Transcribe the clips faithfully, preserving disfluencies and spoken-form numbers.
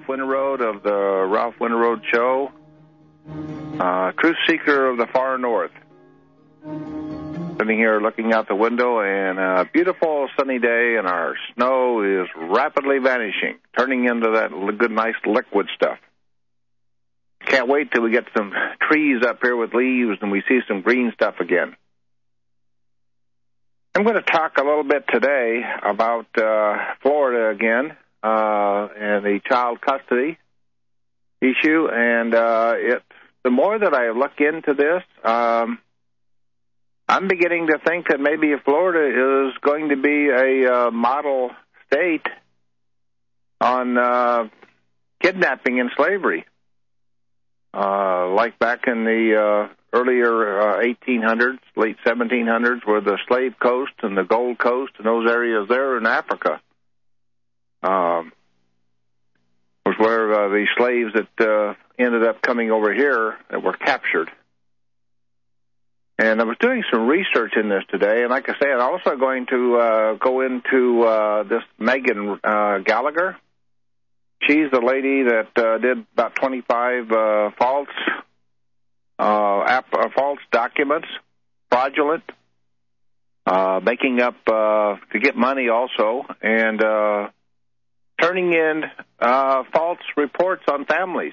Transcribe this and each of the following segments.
Winterroad of the Ralph Winterroad Show, uh, truth seeker of the far north. Sitting here looking out the window, and a beautiful sunny day, and our snow is rapidly vanishing, turning into that good, nice liquid stuff. Can't wait till we get some trees up here with leaves and we see some green stuff again. I'm going to talk a little bit today about uh, Florida again uh, and the child custody issue. And uh, it, the more that I look into this, um, I'm beginning to think that maybe Florida is going to be a uh, model state on uh, kidnapping and slavery. Uh, like back in the uh, earlier uh, eighteen hundreds, late seventeen hundreds, where the Slave Coast and the Gold Coast and those areas there in Africa um, was where uh, the slaves that uh, ended up coming over here that were captured. And I was doing some research in this today, and like I said, I'm also going to uh, go into uh, this Megan uh, Gallagher. She's the lady that uh, did about twenty-five uh, false uh, app, uh, false documents, fraudulent, uh, making up uh, to get money also, and uh, turning in uh, false reports on families.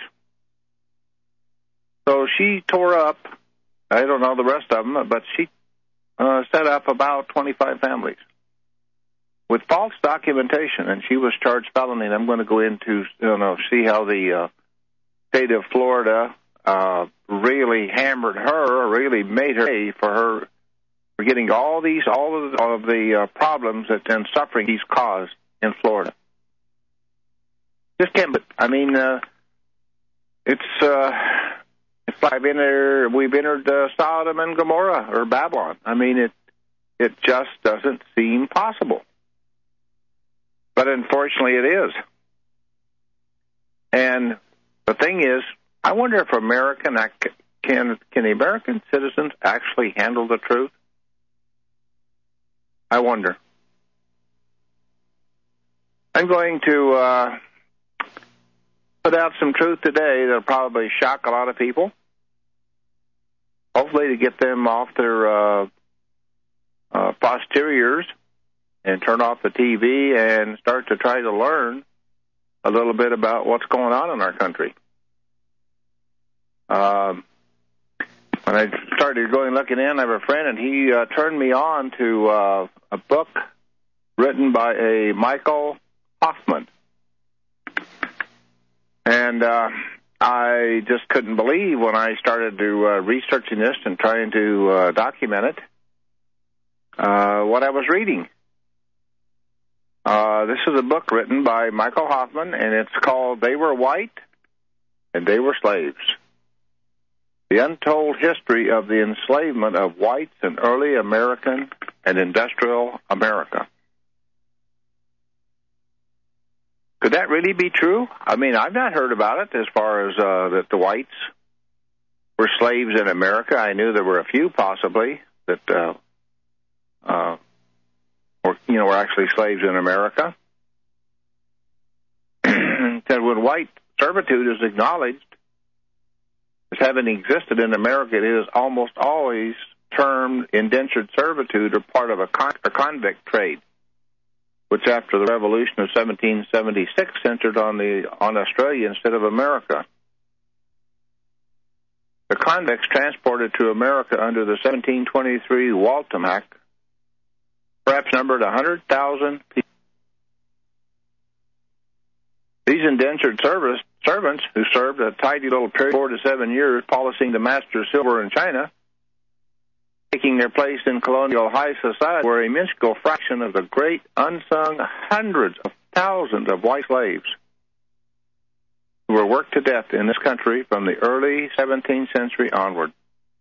So she tore up, I don't know the rest of them, but she uh, set up about twenty-five families with false documentation, and she was charged felony. And I'm going to go into, you know, see how the uh, state of Florida uh, really hammered her, really made her pay for her for getting all these, all of the, all of the uh, problems that and suffering he's caused in Florida. Just can't. But I mean, uh, it's uh, it's like I've entered, we've entered uh, Sodom and Gomorrah or Babylon. I mean, it it just doesn't seem possible. But unfortunately, it is. And the thing is, I wonder if American can can the American citizens actually handle the truth? I wonder. I'm going to uh, put out some truth today that'll probably shock a lot of people. Hopefully, to get them off their uh, uh, posteriors and turn off the T V and start to try to learn a little bit about what's going on in our country. Um, when I started going looking in, I have a friend, and he uh, turned me on to uh, a book written by a Michael Hoffman. And uh, I just couldn't believe when I started to uh, researching this and trying to uh, document it, uh, what I was reading. Uh, this is a book written by Michael Hoffman, and it's called They Were White and They Were Slaves. The Untold History of the Enslavement of Whites in Early American and Industrial America. Could that really be true? I mean, I've not heard about it as far as uh, that the whites were slaves in America. I knew there were a few possibly that uh, uh or, you know, were actually slaves in America. And when white servitude is acknowledged as having existed in America, it is almost always termed indentured servitude or part of a, con- a convict trade, which after the Revolution of seventeen seventy-six centered on the on Australia instead of America. The convicts transported to America under the seventeen twenty-three Waltham Act perhaps numbered one hundred thousand people. These indentured service, servants who served a tidy little period of four to seven years polishing the master's silver in China, taking their place in colonial high society, were a minuscule fraction of the great unsung hundreds of thousands of white slaves who were worked to death in this country from the early seventeenth century onward.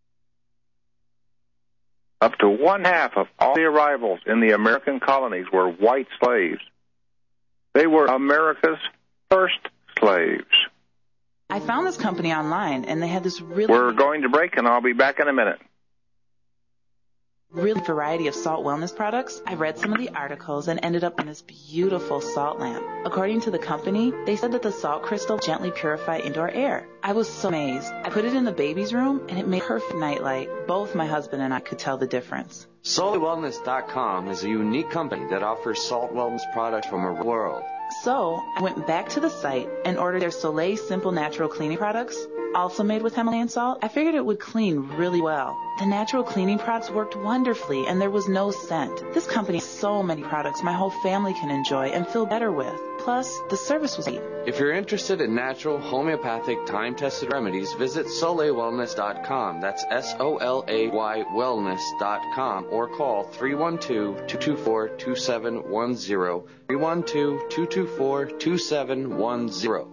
Up to one half of all the arrivals in the American colonies were white slaves. They were America's first slaves. I found this company online, and they had this really... We're going to break, and I'll be back in a minute. really variety of salt wellness products, I read some of the articles and ended up in this beautiful salt lamp. According to the company, they said that the salt crystal gently purify indoor air. I was so amazed. I put it in the baby's room and it made perfect nightlight. Both my husband and I could tell the difference. Soleil Wellness dot com is a unique company that offers salt wellness products from around the world. So I went back to the site and ordered their Soleil Simple Natural Cleaning products, also made with Himalayan salt. I figured it would clean really well. The natural cleaning products worked wonderfully and there was no scent. This company has so many products my whole family can enjoy and feel better with. Plus, the service was great. If you're interested in natural, homeopathic, time-tested remedies, visit Soleil Wellness dot com. That's S O L A Y Wellness dot com or call three one two, two two four, two seven one zero, three one two, two two four, two seven one zero.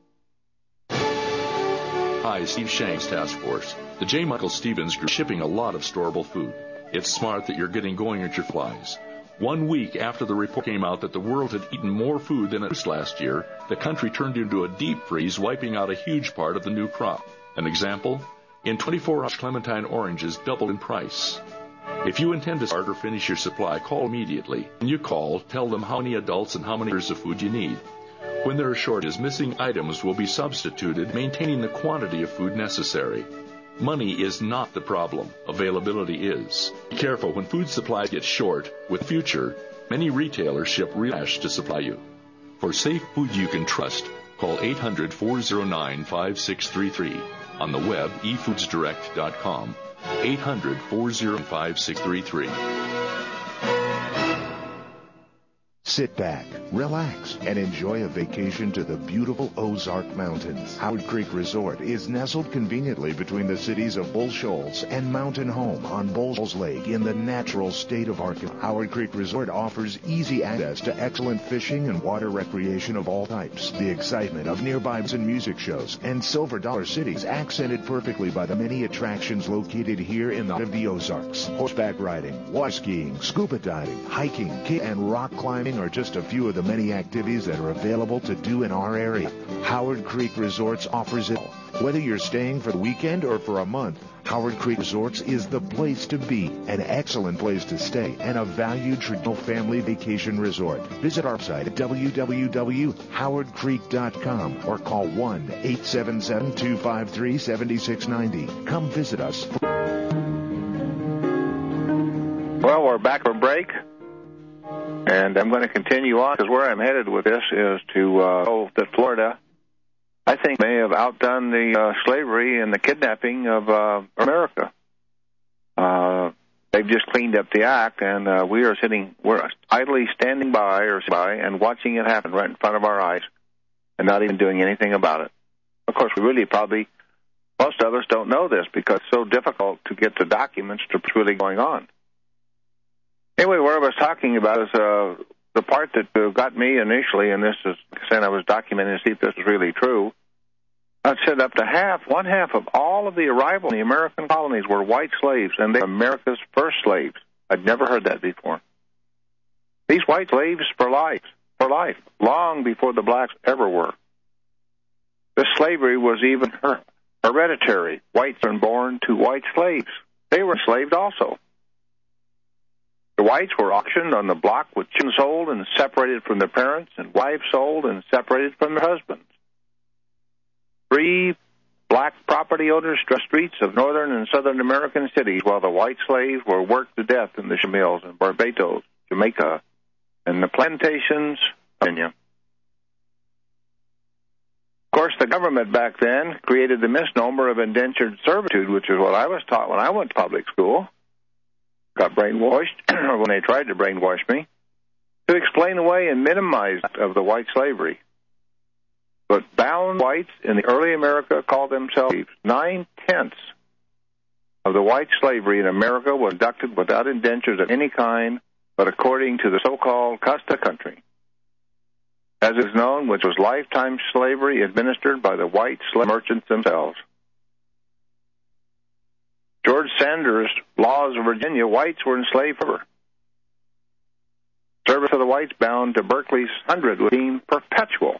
Hi, Steve Shanks Task Force. The J. Michael Stevens Group is shipping a lot of storable food. It's smart that you're getting going at your flies. One week after the report came out that the world had eaten more food than it was last year, the country turned into a deep freeze, wiping out a huge part of the new crop. An example? In twenty-four hours, clementine oranges doubled in price. If you intend to start or finish your supply, call immediately. When you call, tell them how many adults and how many years of food you need. When there are shortages, missing items will be substituted, maintaining the quantity of food necessary. Money is not the problem. Availability is. Be careful when food supply gets short. With Future, many retailers ship real cash to supply you. For safe food you can trust, call eight hundred, four oh nine, five six three three. On the web, e foods direct dot com. eight hundred, four oh nine, five six three three. Sit back, relax, and enjoy a vacation to the beautiful Ozark Mountains. Howard Creek Resort is nestled conveniently between the cities of Bull Shoals and Mountain Home on Bull Shoals Lake in the natural state of Arkansas. Howard Creek Resort offers easy access to excellent fishing and water recreation of all types. The excitement of nearby and music shows and Silver Dollar City is accented perfectly by the many attractions located here in the heart of the Ozarks. Horseback riding, water skiing, scuba diving, hiking, and rock climbing are just a few of the many activities that are available to do in our area. Howard Creek Resorts offers it all. Whether you're staying for the weekend or for a month, Howard Creek Resorts is the place to be, an excellent place to stay, and a valued traditional family vacation resort. Visit our site at w w w dot howard creek dot com or call one eight seven seven, two five three, seven six nine zero. Come visit us. Well, we're back from break. And I'm going to continue on because where I'm headed with this is to uh, oh, that Florida, I think, may have outdone the uh, slavery and the kidnapping of uh, America. Uh, they've just cleaned up the act, and uh, we are sitting, we're idly standing by or by and watching it happen right in front of our eyes and not even doing anything about it. Of course, we really probably, most of us don't know this because it's so difficult to get the documents to what's really going on. Anyway, what I was talking about is uh, the part that uh, got me initially, and this is, like I said, I was documenting to see if this is really true. I said up to half, one half of all of the arrival in the American colonies were white slaves, and they were America's first slaves. I'd never heard that before. These white slaves for life, for life, long before the blacks ever were. This slavery was even her- hereditary. Whites were born to white slaves. They were enslaved also. The whites were auctioned on the block with children sold and separated from their parents, and wives sold and separated from their husbands. Free black property owners struck the streets of northern and southern American cities while the white slaves were worked to death in the sugar mills in Barbados, Jamaica, and the plantations of Virginia. Of course, the government back then created the misnomer of indentured servitude, which is what I was taught when I went to public school. Got brainwashed, or when they tried to brainwash me, to explain away and minimize of the white slavery. But bound whites in the early America called themselves slaves. Nine-tenths of the white slavery in America was conducted without indentures of any kind, but according to the so-called Custa country, as is known, which was lifetime slavery administered by the white slave merchants themselves. George Sanders' laws of Virginia, whites were enslaved forever. Service of the whites bound to Berkeley's hundred was deemed perpetual.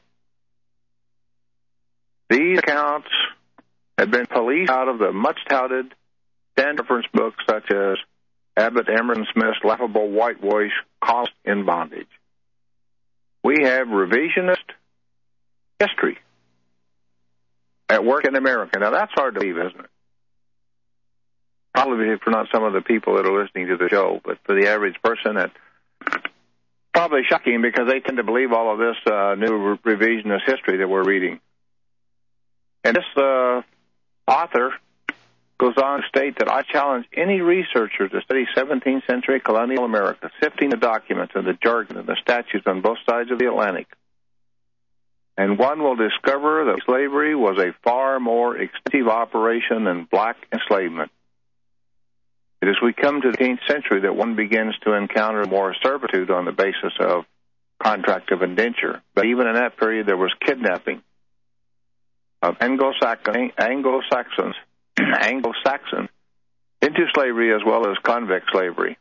These accounts had been policed out of the much-touted stand reference books such as Abbott Emerson Smith's laughable whitewash cost in bondage. We have revisionist history at work in America. Now, that's hard to believe, isn't it? Probably for not some of the people that are listening to the show, but for the average person, that's probably shocking because they tend to believe all of this uh, new revisionist history that we're reading. And this uh, author goes on to state that I challenge any researcher to study seventeenth century colonial America, sifting the documents and the jargon and the statutes on both sides of the Atlantic. And one will discover that slavery was a far more extensive operation than black enslavement. It is we come to the eighteenth century that one begins to encounter more servitude on the basis of contract of indenture. But even in that period, there was kidnapping of Anglo-Saxons, Anglo-Saxons, Anglo-Saxons into slavery as well as convict slavery.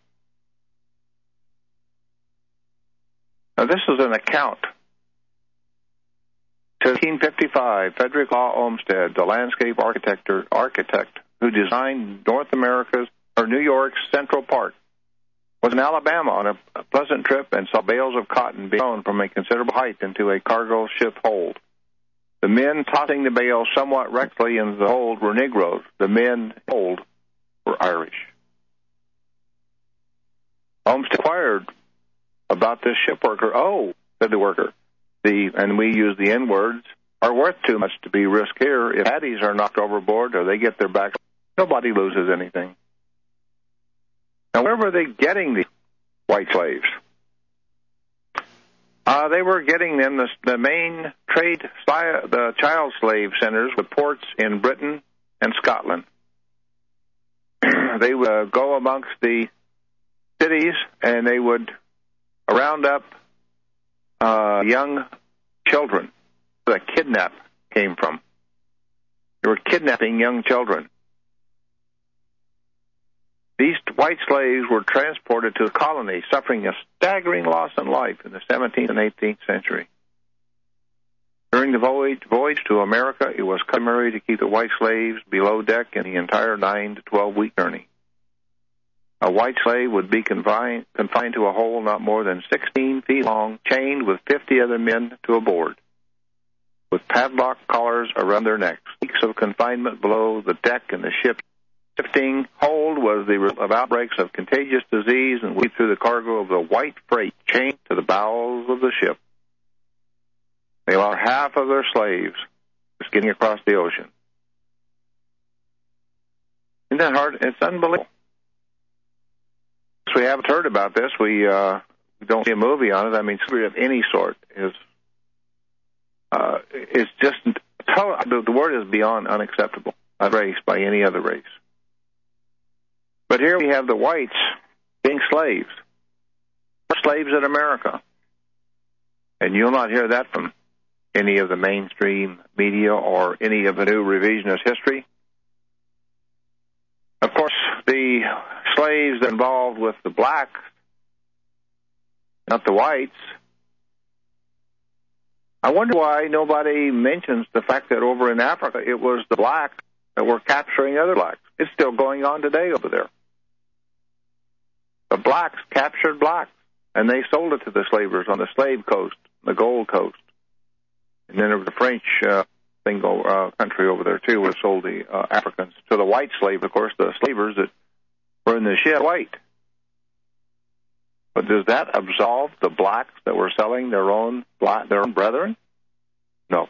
Now, this is an account. eighteen fifty-five, Frederick Law Olmsted, the landscape architect, architect who designed North America's or New York's Central Park, was in Alabama on a, a pleasant trip and saw bales of cotton being thrown from a considerable height into a cargo ship hold. The men tossing the bales somewhat recklessly into the hold were Negroes. The men in the hold were Irish. Olmsted inquired about this ship worker. Oh, said the worker, the and we use the N words, are worth too much to be risked here. If caddies are knocked overboard or they get their back, nobody loses anything. Now, where were they getting the white slaves? Uh, they were getting them the, the main trade, the child slave centers with ports in Britain and Scotland. They would uh, go amongst the cities and they would round up uh, young children. Where the kidnap came from. They were kidnapping young children. These white slaves were transported to the colony, suffering a staggering loss in life in the seventeenth and eighteenth century. During the voyage, voyage to America, it was customary to keep the white slaves below deck in the entire nine to twelve week journey. A white slave would be confined, confined to a hole not more than sixteen feet long, chained with fifty other men to a board, with padlock collars around their necks. Weeks of confinement below the deck and the ship shifting hold was the result of outbreaks of contagious disease and we through the cargo of the white freight chained to the bowels of the ship. They lost half of their slaves just getting across the ocean. Isn't that hard? It's unbelievable. So we haven't heard about this. We, uh, we don't see a movie on it. I mean, slavery of any sort is uh, is just the, the word is beyond unacceptable. A race by any other race. But here we have the whites being slaves. Slaves in America. And you'll not hear that from any of the mainstream media or any of the new revisionist history. Of course, the slaves involved with the blacks, not the whites. I wonder why nobody mentions the fact that over in Africa it was the blacks that were capturing other blacks. It's still going on today over there. The blacks captured blacks, and they sold it to the slavers on the slave coast, the Gold Coast. And then there was the French uh, single uh, country over there, too, where sold the uh, Africans to the white slaves, of course, the slavers that were in the ship, white. But does that absolve the blacks that were selling their own black, their own brethren? No.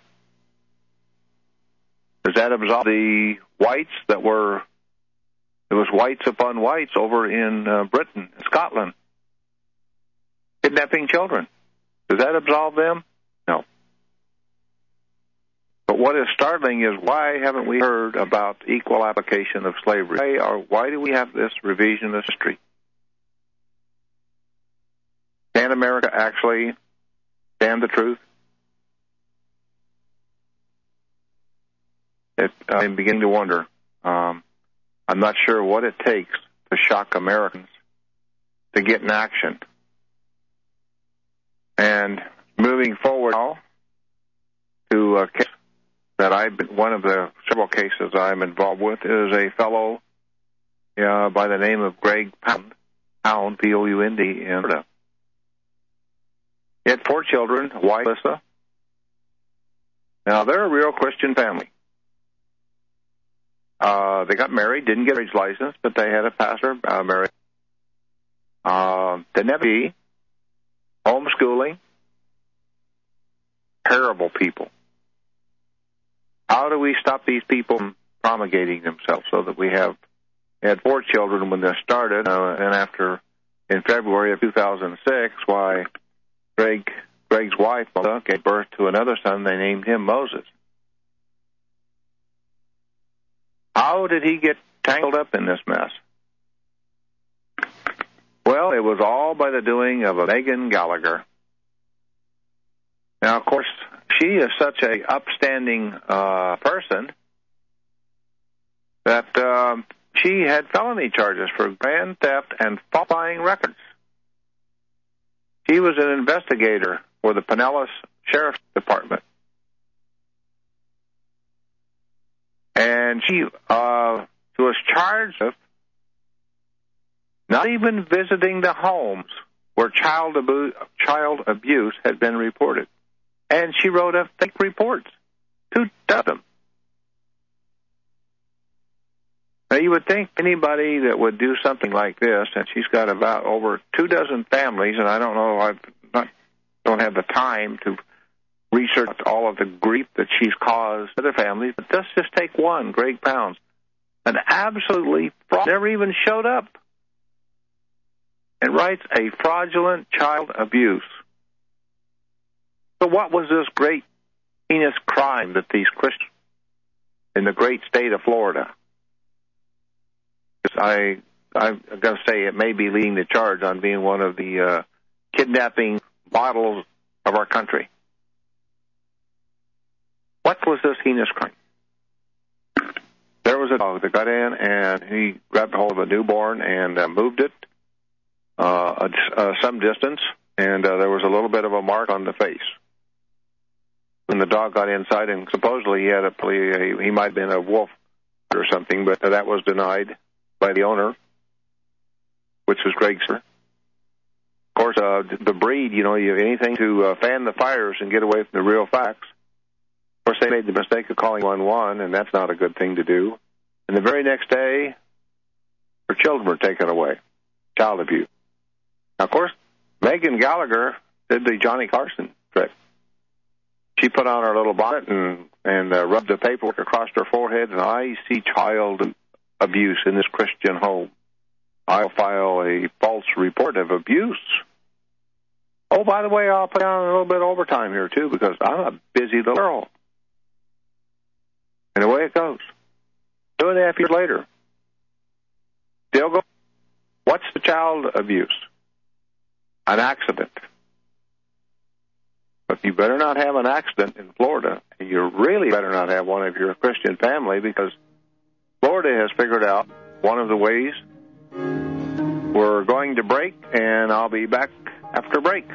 Does that absolve the whites that were, it was whites upon whites over in uh, Britain, Scotland, kidnapping children? Does that absolve them? No. But what is startling is why haven't we heard about equal application of slavery? Why, or why do we have this revisionist history? Can America actually stand the truth? It, I'm beginning to wonder. Um, I'm not sure what it takes to shock Americans to get in action. And moving forward now to a case that I've been, one of the several cases I'm involved with is a fellow uh, by the name of Greg Pound, Pound, P O U N D, in Florida. He had four children, a wife, Lisa. Now, they're a real Christian family. Uh, they got married, didn't get a marriage license, but they had a pastor uh, married. Uh, didn't have a key, homeschooling, terrible people. How do we stop these people from promulgating themselves so that we have they had four children when this started, uh, and after, in February of two thousand six, why Greg, Greg's wife gave birth to another son, they named him Moses. How did he get tangled up in this mess? Well, it was all by the doing of a Megan Gallagher. Now, of course, she is such a upstanding uh, person that um, she had felony charges for grand theft and falsifying records. She was an investigator for the Pinellas Sheriff's Department. And she uh, was charged with not even visiting the homes where child, abu- child abuse had been reported. And she wrote up fake reports, two dozen. Now, you would think anybody that would do something like this, and she's got about over two dozen families, and I don't know, I not don't have the time to research all of the grief that she's caused other families, but let's just take one, Greg Pounds, an absolutely fraud, never even showed up, and writes a fraudulent child abuse. So what was this great, heinous crime that these Christians in the great state of Florida, I, I'm going to say it may be leading the charge on being one of the uh, kidnapping models of our country. What was this heinous crime? There was a dog that got in, and he grabbed hold of a newborn and uh, moved it uh, uh, some distance, and uh, there was a little bit of a mark on the face. When the dog got inside, and supposedly he had a, he might have been a wolf or something, but that was denied by the owner, which was Greg's. Of course, uh, the breed, you know, you anything to uh, fan the fires and get away from the real facts. Of course, they made the mistake of calling one one, and that's not a good thing to do. And the very next day, her children were taken away, child abuse. Now, of course, Megan Gallagher did the Johnny Carson trick. She put on her little bonnet and, and uh, rubbed the paperwork across her forehead, and I see child abuse in this Christian home. I'll file a false report of abuse. Oh, by the way, I'll put down a little bit of overtime here, too, because I'm a busy little girl. And away it goes. Two and a half years later, still go. What's the child abuse? An accident. But you better not have an accident in Florida. And you really better not have one if you're a Christian family, because Florida has figured out one of the ways we're going to break, and I'll be back after break.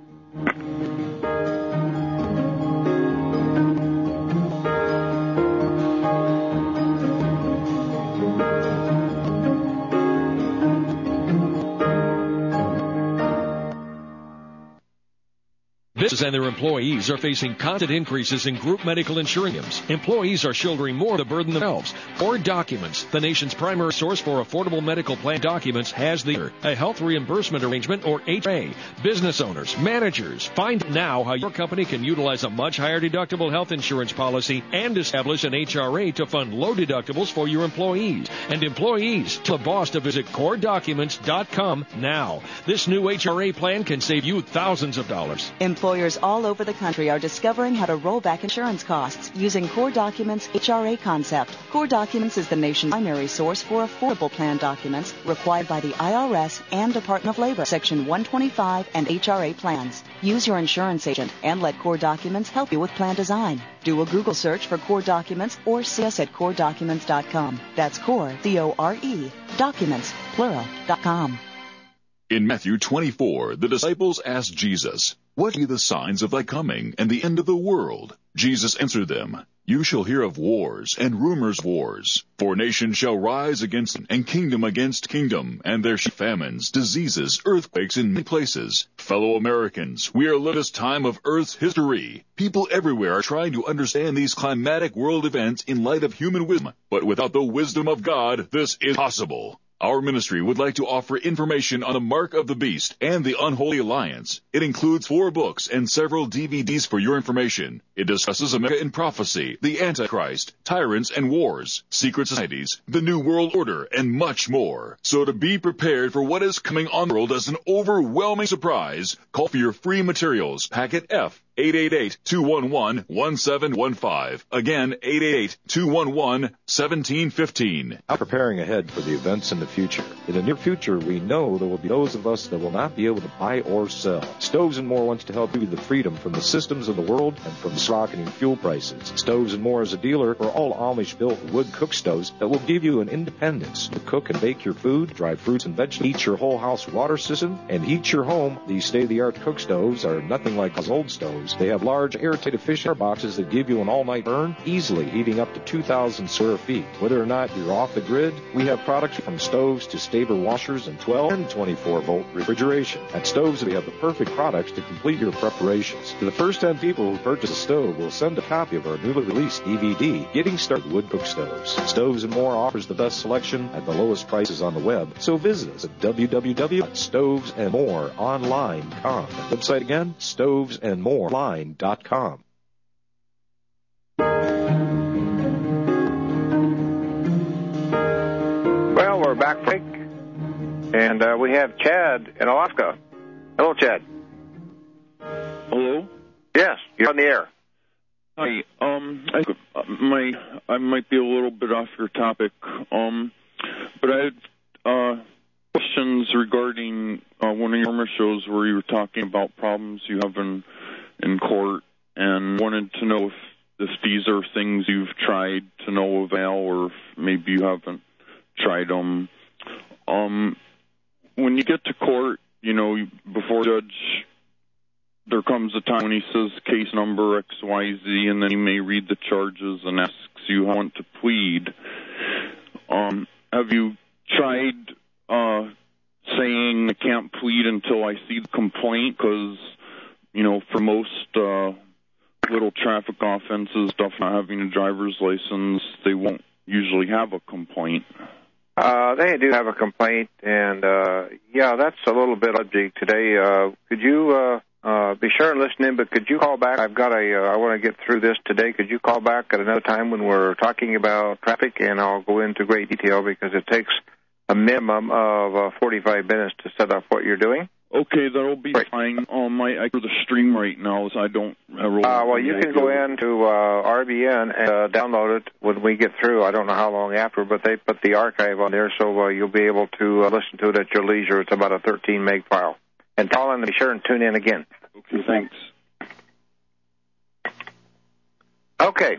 Businesses and their employees are facing constant increases in group medical insurance. Employees are shouldering more of the burden themselves. Core Documents, the nation's primary source for affordable medical plan documents, has the a health reimbursement arrangement, or H R A. Business owners, managers, find now how your company can utilize a much higher deductible health insurance policy and establish an H R A to fund low deductibles for your employees. And employees, tell the boss to visit core documents dot com now. This new H R A plan can save you thousands of dollars. Employers all over the country are discovering how to roll back insurance costs using Core Documents' H R A concept. Core Documents is the nation's primary source for affordable plan documents required by the I R S and Department of Labor, Section one twenty-five and H R A plans. Use your insurance agent and let Core Documents help you with plan design. Do a Google search for Core Documents or see us at core documents dot com. That's Core, C O R E, Documents, plural, dot com. In Matthew twenty-four, the disciples asked Jesus, What be the signs of thy coming and the end of the world? Jesus answered them, You shall hear of wars and rumors of wars. For nation shall rise against and kingdom against kingdom, and there shall be famines, diseases, earthquakes in many places. Fellow Americans, we are living this time of Earth's history. People everywhere are trying to understand these climatic world events in light of human wisdom, but without the wisdom of God, this is impossible. Our ministry would like to offer information on the Mark of the Beast and the Unholy Alliance. It includes four books and several D V Ds for your information. It discusses America in prophecy, the Antichrist, tyrants and wars, secret societies, the New World Order, and much more. So to be prepared for what is coming on the world as an overwhelming surprise, call for your free materials, packet F, eight eight eight, two one one, one seven one five. Again, eight eight eight, two one one, one seven one five. Now preparing ahead for the events in the future. In the near future, we know there will be those of us that will not be able to buy or sell. Stoves and More wants to help you the freedom from the systems of the world and from skyrocketing fuel prices. Stoves and More is a dealer for all Amish-built wood cook stoves that will give you an independence to cook and bake your food, dry fruits and vegetables, heat your whole house water system, and heat your home. These state-of-the-art cook stoves are nothing like those old stoves. They have large airtight efficient air boxes that give you an all-night burn, easily heating up to two thousand square feet. Whether or not you're off the grid, we have products from stoves to Staber washers and twelve and twenty-four volt refrigeration. At Stoves, we have the perfect products to complete your preparations. To the first ten people who purchase a stove, we'll send a copy of our newly released D V D, Getting Started Wood Cook Stoves. Stoves and More offers the best selection at the lowest prices on the web, so visit us at w w w dot stoves and more online dot com. Website again, stoves and more online dot com. Well, we're back, Frank, and uh, we have Chad in Alaska. Hello, Chad. Hello? Yes, you're on the air. Hi. Um, I, my, I might be a little bit off your topic, um, but I had uh, questions regarding uh, one of your former shows where you were talking about problems you have in, in court, and wanted to know if, if these are things you've tried to no avail, or if maybe you haven't tried them. Um, when you get to court, you know, before the judge, there comes a time when he says case number X Y Z, and then he may read the charges and asks you how you want to plead. Um, have you tried uh, saying I can't plead until I see the complaint? Because, you know, for most uh, little traffic offenses, stuff not having a driver's license, they won't usually have a complaint. Uh, they do have a complaint, and, uh, yeah, that's a little bit subject today. Uh, could you uh, uh, be sure and listen in, but could you call back? I've got a, uh, I want to get through this today. Could you call back at another time when we're talking about traffic, and I'll go into great detail because it takes a minimum of uh, forty-five minutes to set up what you're doing. Okay, that'll be right. Fine. Um, I, I for the stream right now, so I don't. I roll uh, well, you can go into uh, R B N and uh, download it when we get through. I don't know how long after, but they put the archive on there, so uh, you'll be able to uh, listen to it at your leisure. It's about a thirteen meg file. And call in and be sure and tune in again. Okay, thanks. Okay.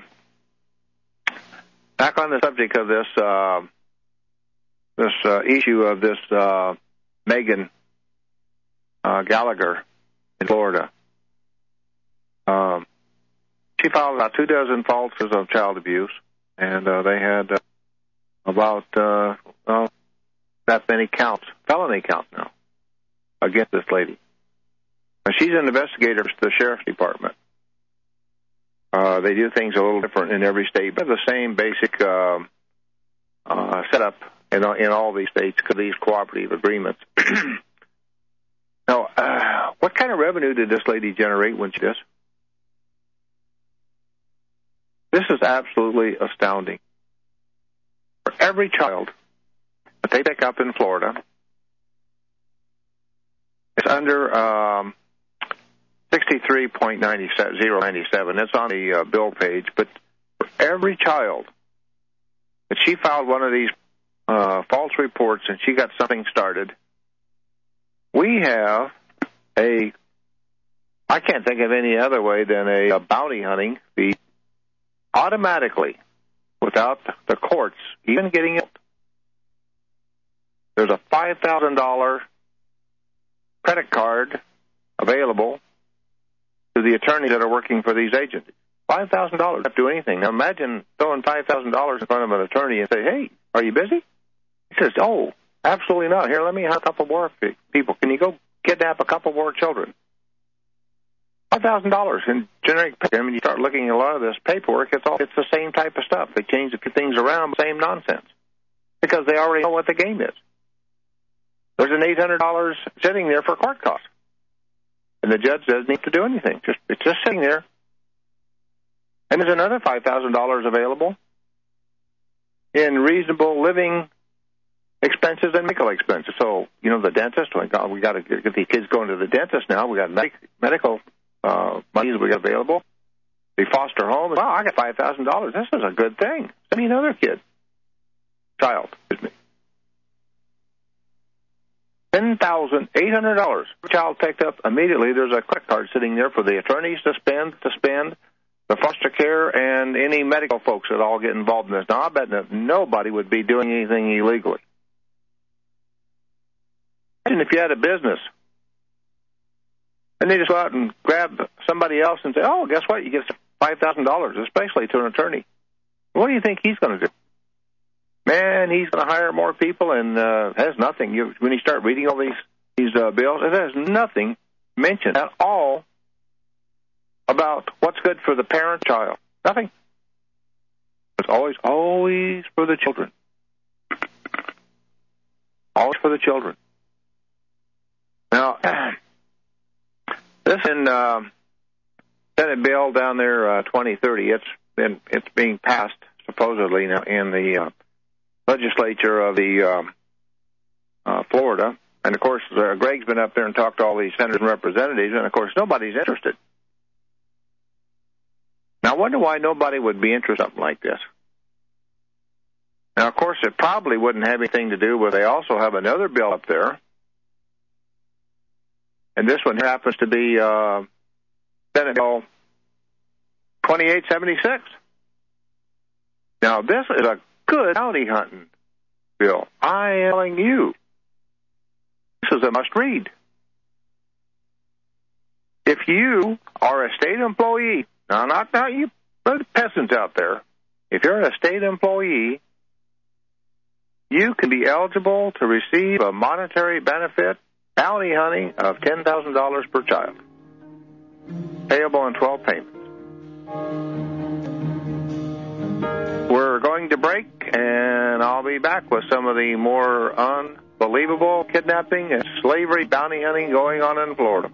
Back on the subject of this uh, this uh, issue of this uh, Megan Uh, Gallagher in Florida. Um, she filed about two dozen falsehoods of child abuse, and uh, they had uh, about uh, well, that many counts, felony counts now, against this lady. Now, she's an investigator for the sheriff's department. Uh, they do things a little different in every state, but the same basic uh, uh, setup in, in all these states, these cooperative agreements. Now, uh, what kind of revenue did this lady generate when she did this? This is absolutely astounding. For every child that they pick up in Florida, it's under um, sixty-three point nine zero nine seven. It's on the uh, bill page. But for every child that she filed one of these uh, false reports and she got something started, we have a, I can't think of any other way than a, a bounty hunting fee automatically without the courts even getting it. There's a five thousand dollars credit card available to the attorneys that are working for these agents. five thousand dollars, not do anything. Now imagine throwing five thousand dollars in front of an attorney and say, hey, are you busy? He says, oh, absolutely not. Here, let me have a couple more people. Can you go kidnap a couple more children? five thousand dollars in generic paper. I mean, you start looking at a lot of this paperwork, it's all it's the same type of stuff. They change a few things around, same nonsense, because they already know what the game is. There's an eight hundred dollars sitting there for court costs, and the judge doesn't need to do anything. Just It's just sitting there. And there's another five thousand dollars available in reasonable living expenses and medical expenses. So, you know, the dentist, oh my God, we got to get these kids going to the dentist now. We got medic, medical uh, money that we got available. The foster home, wow, I got five thousand dollars. This is a good thing. Send me another kid. Child, excuse me. ten thousand eight hundred dollars. Child picked up immediately. There's a credit card sitting there for the attorneys to spend, to spend, the foster care, and any medical folks that all get involved in this. Now, I bet that nobody would be doing anything illegally. Imagine if you had a business, and they just go out and grab somebody else and say, oh, guess what? You get five thousand dollars, especially to an attorney. What do you think he's going to do? Man, he's going to hire more people and uh, has nothing. You, when you start reading all these, these uh, bills, it has nothing mentioned at all about what's good for the parent-child. Nothing. It's always, always for the children. Always for the children. Now, this in uh, Senate bill down there, uh, twenty thirty, it's been it's being passed supposedly now in the uh, legislature of the um, uh, Florida, and of course uh, Greg's been up there and talked to all these senators and representatives, and of course nobody's interested. Now, I wonder why nobody would be interested in something like this. Now, of course, it probably wouldn't have anything to do with, they also have another bill up there, and this one happens to be uh, Senate Bill twenty-eight seventy-six. Now, this is a good bounty hunting bill. I am telling you, this is a must-read. If you are a state employee, now not, not you peasants out there, if you're a state employee, you can be eligible to receive a monetary benefit, bounty hunting, of ten thousand dollars per child, payable in twelve payments. We're going to break, and I'll be back with some of the more unbelievable kidnapping and slavery bounty hunting going on in Florida.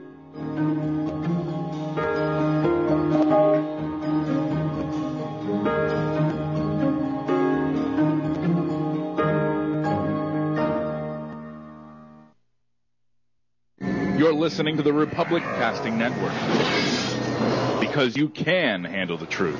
You're listening to the Republic Casting Network, because you can handle the truth.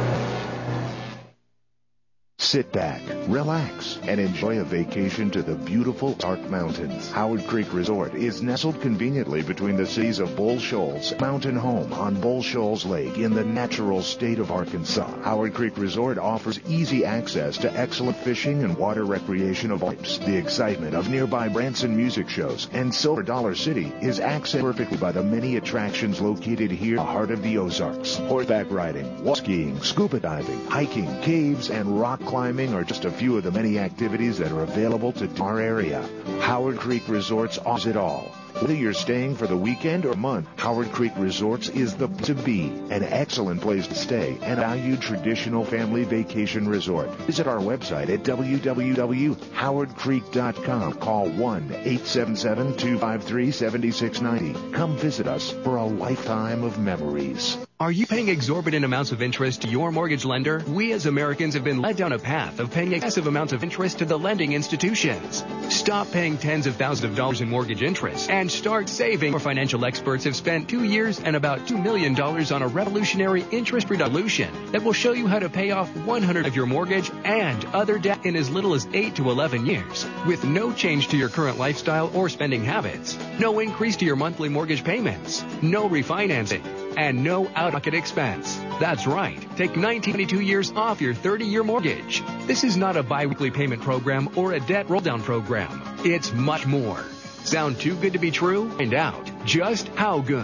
Sit back, relax, and enjoy a vacation to the beautiful Ozark Mountains. Howard Creek Resort is nestled conveniently between the cities of Bull Shoals, Mountain Home on Bull Shoals Lake in the natural state of Arkansas. Howard Creek Resort offers easy access to excellent fishing and water recreational vibes. The excitement of nearby Branson music shows and Silver Dollar City is accessed perfectly by the many attractions located here in the heart of the Ozarks. Horseback riding, wall skiing, scuba diving, hiking, caves, and rock climbing are just a few of the many activities that are available to our area. Howard Creek Resorts offers it all. Whether you're staying for the weekend or month, Howard Creek Resorts is the place to be, an excellent place to stay, and a valued traditional family vacation resort. Visit our website at w w w dot howard creek dot com. Call one eight seven seven, two five three, seven six nine zero. Come visit us for a lifetime of memories. Are you paying exorbitant amounts of interest to your mortgage lender? We as Americans have been led down a path of paying excessive amounts of interest to the lending institutions. Stop paying tens of thousands of dollars in mortgage interest and start saving. Our financial experts have spent two years and about two million dollars on a revolutionary interest reduction that will show you how to pay off one hundred percent of your mortgage and other debt in as little as eight to eleven years with no change to your current lifestyle or spending habits, no increase to your monthly mortgage payments, no refinancing, and no out-of-pocket expense. That's right. Take nineteen, twenty-two years off your thirty-year mortgage. This is not a bi-weekly payment program or a debt roll-down program. It's much more. Sound too good to be true? Find out just how good.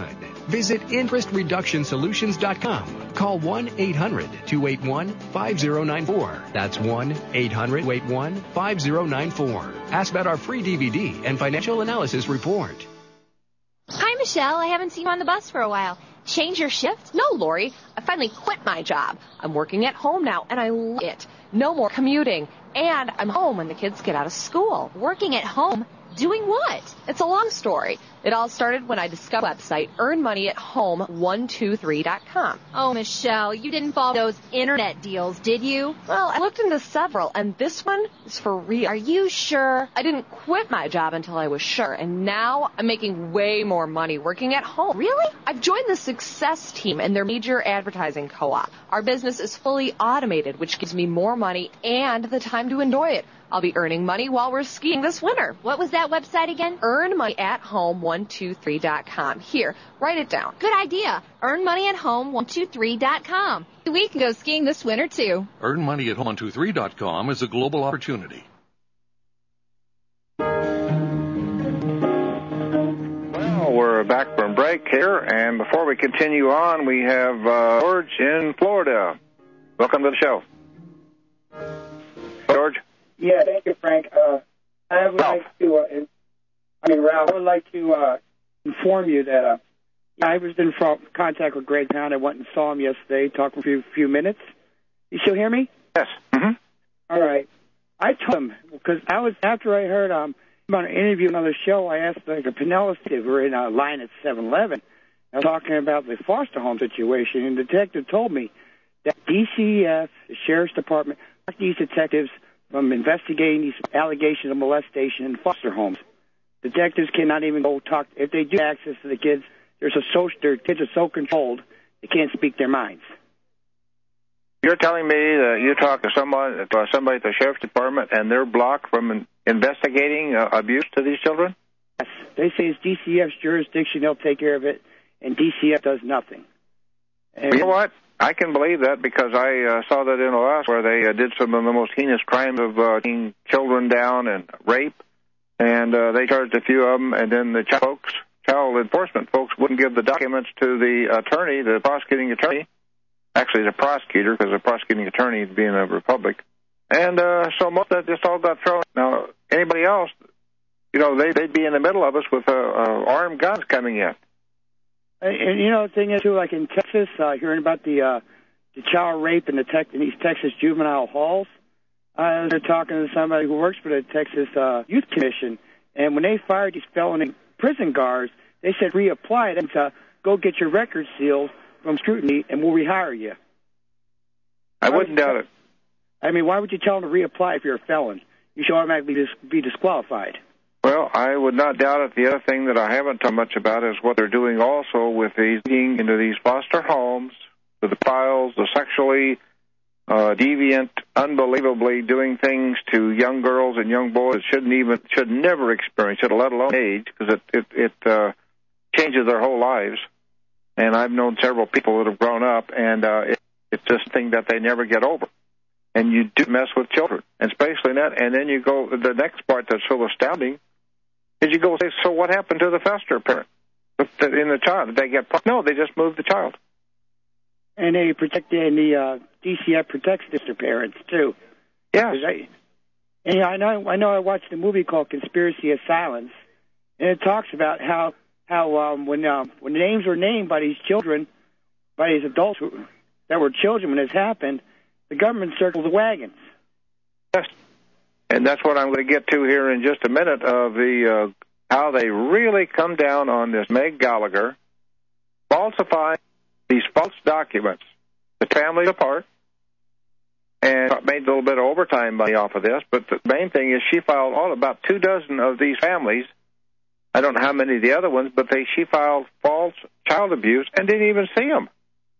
Visit interest reduction solutions dot com. Call one eight hundred two eight one five zero nine four. That's one eight hundred two eight one five zero nine four. Ask about our free D V D and financial analysis report. Hi, Michelle. I haven't seen you on the bus for a while. Change your shift? No, Lori. I finally quit my job. I'm working at home now, and I love it. No more commuting. And I'm home when the kids get out of school. Working at home? Doing what? It's a long story. It all started when I discovered the website earn money at home one two three dot com. Oh, Michelle, you didn't follow those internet deals, did you? Well, I looked into several, and this one is for real. Are you sure? I didn't quit my job until I was sure, and now I'm making way more money working at home. Really? I've joined the Success Team and their major advertising co-op. Our business is fully automated, which gives me more money and the time to enjoy it. I'll be earning money while we're skiing this winter. What was that website again? earn money at home one two three dot com. Here, write it down. Good idea. earn money at home one two three dot com. We can go skiing this winter, too. earn money at home one two three dot com is a global opportunity. Well, we're back from break here, and before we continue on, we have uh, George in Florida. Welcome to the show. George? Yeah, thank you, Frank. Uh, I would like to, uh, I mean, Ralph, I would like to uh, inform you that uh, I was in contact with Greg Pound. I went and saw him yesterday, talked for a few, few minutes. You still hear me? Yes. Mm-hmm. All right. I told him, because I was, after I heard um, about an interview on another show, I asked like a Pinellas, we were in a line at seven eleven. I was talking about the foster home situation, and the detective told me that D C F, the Sheriff's Department, these detectives from investigating these allegations of molestation in foster homes. Detectives cannot even go talk. If they do access to the kids, there's a so, their kids are so controlled, they can't speak their minds. You're telling me that you talk to someone, uh, somebody at the Sheriff's Department, and they're blocked from investigating uh, abuse to these children? Yes. They say it's D C F's jurisdiction, they'll take care of it, and D C F does nothing. And you know what? I can believe that because I uh, saw that in Alaska where they uh, did some of the most heinous crimes of uh, taking children down and rape, and uh, they charged a few of them, and then the child folks, child enforcement folks wouldn't give the documents to the attorney, the prosecuting attorney, actually the prosecutor because the prosecuting attorney is being a republic, and uh, so most of that just all got thrown. Now, anybody else, you know, they, they'd be in the middle of us with uh, uh, armed guns coming in. And, and you know, the thing is, too, like in Texas, uh, hearing about the uh, the child rape in the tech, in these Texas juvenile halls, uh, they're talking to somebody who works for the Texas uh, Youth Commission, and when they fired these felony prison guards, they said reapply and uh, go get your record sealed from scrutiny, and we'll rehire you. I wouldn't doubt it. I mean, why would you tell them to reapply if you're a felon? You should automatically dis- be disqualified. Well, I would not doubt it. The other thing that I haven't talked much about is what they're doing also with these getting into these foster homes, the pedophiles, the sexually uh, deviant, unbelievably doing things to young girls and young boys that shouldn't even, should never experience it, let alone age, because it it, it uh, changes their whole lives. And I've known several people that have grown up, and uh, it, it's just a thing that they never get over. And you do mess with children, and especially that. And then you go, the next part that's so astounding is you go say, so what happened to the foster parent in the child? Did they get, no, they just moved the child. And they protect, and the uh, D C F protects their parents too. Yes. I, and yeah, I know. I know. I watched a movie called Conspiracy of Silence, and it talks about how how um, when um, when the names were named by these children, by these adults who, that were children when this happened, the government circled the wagons. Yes. And that's what I'm going to get to here in just a minute of the uh, how they really come down on this Meg Gallagher, falsifying these false documents, the families apart, and made a little bit of overtime money off of this. But the main thing is she filed all about two dozen of these families. I don't know how many of the other ones, but they she filed false child abuse and didn't even see them.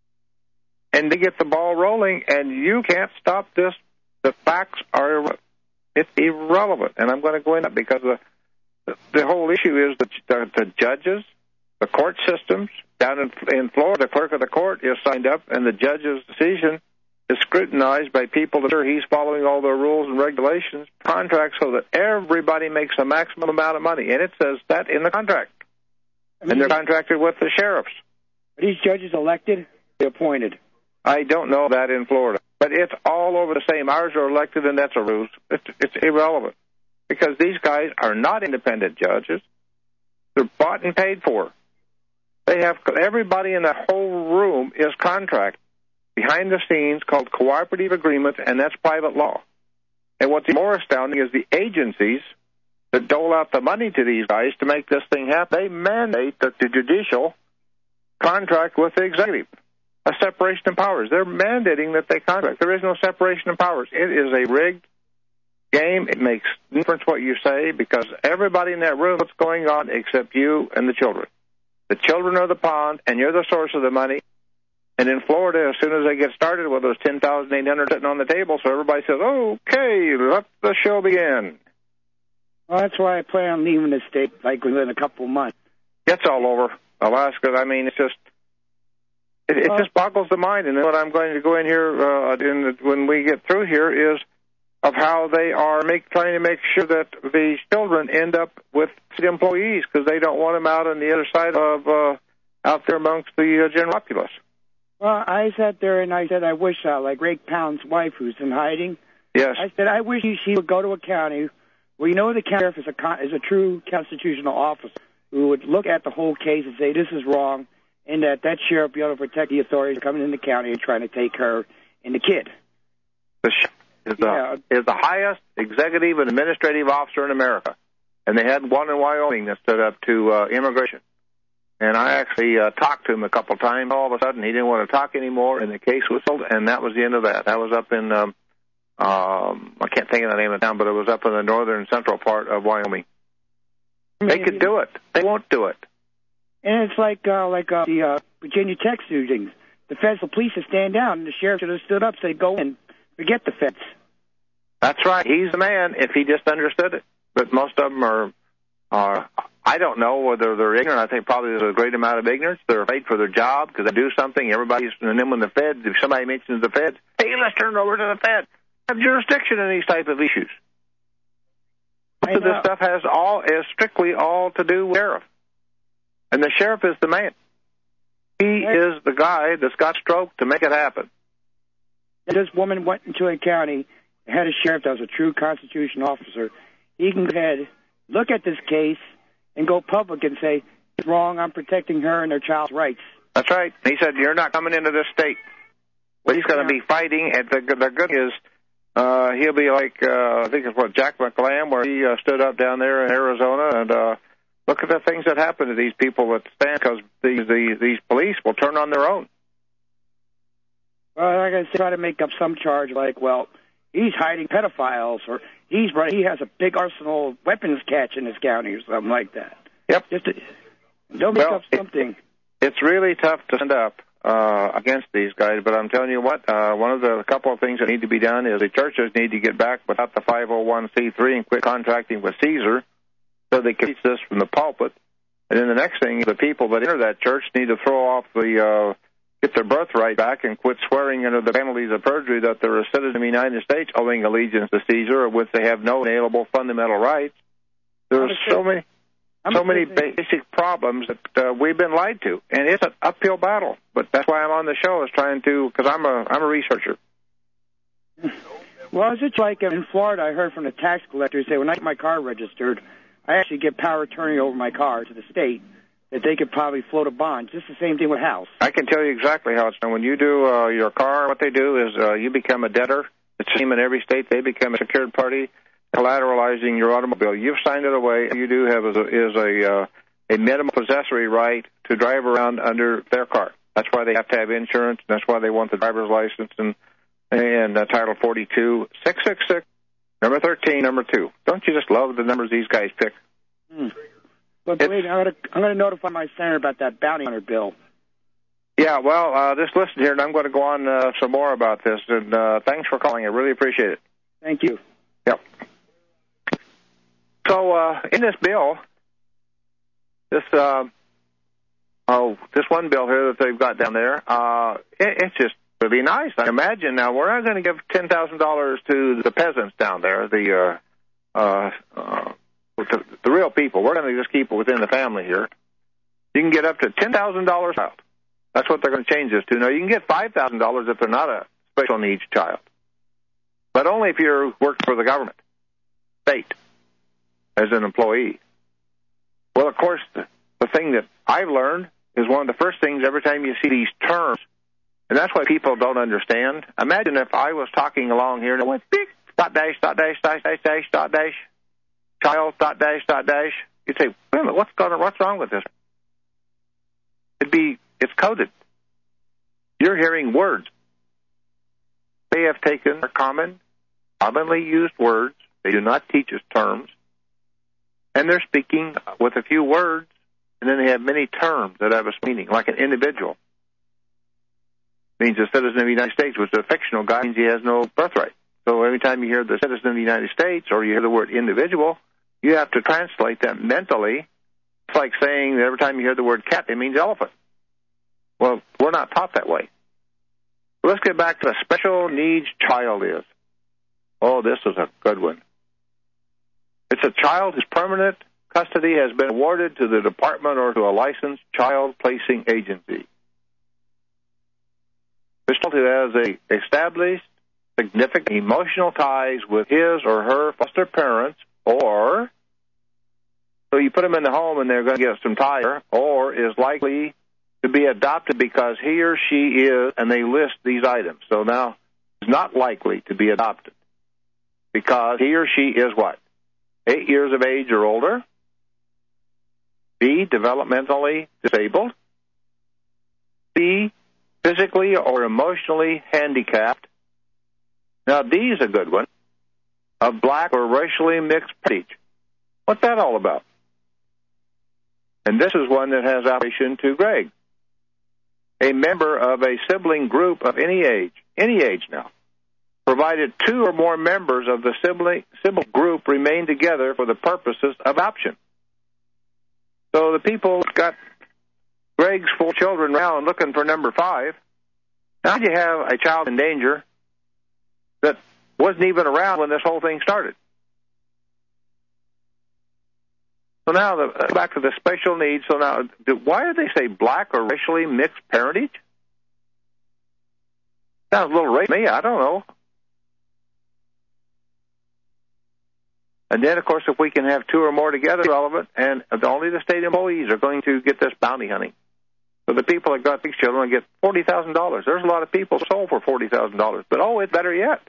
And they get the ball rolling, and you can't stop this. The facts are it's irrelevant, and I'm going to go in that because the the whole issue is that the, the judges, the court systems down in, in Florida, the clerk of the court is signed up, and the judge's decision is scrutinized by people that are he's following all their rules and regulations, contracts, so that everybody makes a maximum amount of money, and it says that in the contract, I mean, and they're contracted with the sheriffs. Are these judges elected or appointed? I don't know that in Florida, but it's all over the same. Ours are elected, and that's a ruse. It's, it's irrelevant because these guys are not independent judges. They're bought and paid for. They have everybody in the whole room is contract behind the scenes called cooperative agreements, and that's private law. And what's more astounding is the agencies that dole out the money to these guys to make this thing happen. They mandate that the judicial contract with the executive. A separation of powers. They're mandating that they contract. There is no separation of powers. It is a rigged game. It makes no difference what you say because everybody in that room knows what's going on except you and the children. The children are the pawn, and you're the source of the money. And in Florida, as soon as they get started, well, there's ten thousand eight hundred sitting on the table, so everybody says, okay, let the show begin. Well, that's why I plan on leaving the state, like, within a couple of months. It's all over. Alaska, I mean, it's just... It, it just boggles the mind, and what I'm going to go in here uh, in the, when we get through here is of how they are make, trying to make sure that the children end up with employees because they don't want them out on the other side of uh, out there amongst the uh, general populace. Well, I sat there and I said, I wish, uh, like Ray Pound's wife who's in hiding. Yes. I said, I wish she would go to a county where you know the sheriff is a con- is a true constitutional officer who would look at the whole case and say this is wrong. And that that sheriff be able to protect the authorities coming in the county and trying to take her and the kid. The sheriff is the, yeah. is the highest executive and administrative officer in America. And they had one in Wyoming that stood up to uh, immigration. And I actually uh, talked to him a couple times. All of a sudden, he didn't want to talk anymore, and the case was sold, and that was the end of that. That was up in, um, um, I can't think of the name of the town, but it was up in the northern central part of Wyoming. They could do it. They won't do it. And it's like uh, like uh, the uh, Virginia Tech shootings. The feds, the police would stand down, and the sheriff should have stood up, say, go in, forget the feds. That's right. He's the man if he just understood it. But most of them are, are I don't know whether they're ignorant. I think probably there's a great amount of ignorance. They're afraid for their job because they do something. Everybody's, and then when the feds, if somebody mentions the feds, hey, let's turn it over to the feds. They have jurisdiction in these type of issues. So this stuff has all, is strictly all to do with the sheriff. And the sheriff is the man. He is the guy that's got stroke to make it happen. This woman went into a county, had a sheriff that was a true Constitution officer. He can go ahead, look at this case, and go public and say, it's wrong, I'm protecting her and her child's rights. That's right. He said, you're not coming into this state. But he's going to be fighting, and the, the good is uh, he'll be like, uh, I think it's what, Jack McLam, where he uh, stood up down there in Arizona and... Uh, Look at the things that happen to these people that stand because these, these these police will turn on their own. Well, like I said, try to make up some charge like, well, he's hiding pedophiles or he's he has a big arsenal of weapons catch in his county or something like that. Yep. Just to, don't make well, up something. It, it's really tough to stand up uh, against these guys, but I'm telling you what, uh, one of the couple of things that need to be done is the churches need to get back without the five oh one c three and quit contracting with Caesar. So they can teach this from the pulpit. And then the next thing, the people that enter that church need to throw off the, uh, get their birthright back and quit swearing under the penalties of perjury that they're a citizen of the United States owing allegiance to Caesar, of which they have no inalienable fundamental rights. There's so many, so many basic problems that uh, we've been lied to. And it's an uphill battle. But that's why I'm on the show, is trying to, because I'm a, I'm a researcher. Well, it's just like in Florida, I heard from the tax collector say, when I get my car registered, I actually get power of attorney over my car to the state that they could probably float a bond. Just the same thing with house. I can tell you exactly how it's done. When you do uh, your car, what they do is uh, you become a debtor. It's the same in every state. They become a secured party, collateralizing your automobile. You've signed it away. You do have is a, is a, uh, a minimum possessory right to drive around under their car. That's why they have to have insurance. And that's why they want the driver's license and, and uh, Title forty-two, six six six. Number thirteen, number two. Don't you just love the numbers these guys pick? Hmm. But wait, I'm going to I'm going to notify my senator about that bounty hunter bill. Yeah, well, uh, just listen here, and I'm going to go on uh, some more about this. And uh, thanks for calling. I really appreciate it. Thank you. Yep. So uh, in this bill, this uh, oh, this one bill here that they've got down there, uh, it, it's just really nice. I imagine now we're not going to give ten thousand dollars to the peasants down there, the uh, uh, uh, the, the real people. We're going to just keep it within the family here. You can get up to ten thousand dollars out. That's what they're going to change this to. Now, you can get five thousand dollars if they're not a special needs child, but only if you work for the government, state, as an employee. Well, of course, the, the thing that I've learned is one of the first things every time you see these terms, and that's why people don't understand. Imagine if I was talking along here and it went beep, dot dash, dot dash, dash, dash, dash, dot dash, child, dot dash, dot dash. You'd say, wait a minute, what's going on? What's wrong with this? It'd be, it's coded. You're hearing words. They have taken our common, commonly used words. They do not teach us terms. And they're speaking with a few words, and then they have many terms that have a meaning, like an individual. Means a citizen of the United States, which is a fictional guy, means he has no birthright. So every time you hear the citizen of the United States or you hear the word individual, you have to translate that mentally. It's like saying that every time you hear the word cat, it means elephant. Well, we're not taught that way. Let's get back to a special needs child is. Oh, this is a good one. It's a child whose permanent custody has been awarded to the department or to a licensed child-placing agency. This child who has a established significant emotional ties with his or her foster parents, or so you put them in the home and they're going to get some ties, or is likely to be adopted because he or she is, and they list these items. So now, is not likely to be adopted because he or she is what? Eight years of age or older. B, developmentally disabled. C, physically or emotionally handicapped. Now, D is a good one. Of black or racially mixed parentage. What's that all about? And this is one that has application to Greg. A member of a sibling group of any age, any age now, provided two or more members of the sibling, sibling group remain together for the purposes of adoption. So the people got Greg's four children around looking for number five. Now you have a child in danger that wasn't even around when this whole thing started. So now, the, back to the special needs. So now, do, why do they say black or racially mixed parentage? Sounds a little racist to me. I don't know. And then, of course, if we can have two or more together, relevant, and only the state employees are going to get this bounty hunting. So the people that got these children get forty thousand dollars. There's a lot of people sold for forty thousand dollars. But, oh, it's better yet.